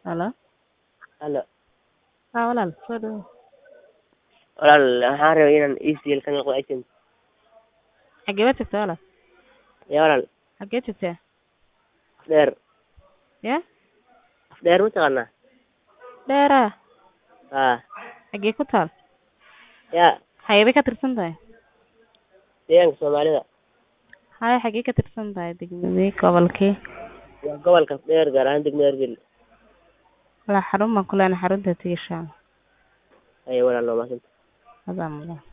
Halo. Halo. Walaal soo dhawaad. Walaal waxaan rabay inaan ECL ka noqdo agent. Xagee baad joogtaa walaal? Ya walaal. Xagee joogtaa? Dheer. Ya? Dheer ma taqaanaa? Dheera. Haa. Xagee ku taal? Ya. Xagee ka tirsan tahay? Deegaanka Soomaalida. Haya xagee ka tirsan tahay degmadii gobolkee? Waa gobolka Dheer gaar ahaan degmada Ergel. Walaal xarun baan ku leenahay xarunta tiisha. Ay walaal loo maasan. Hadaan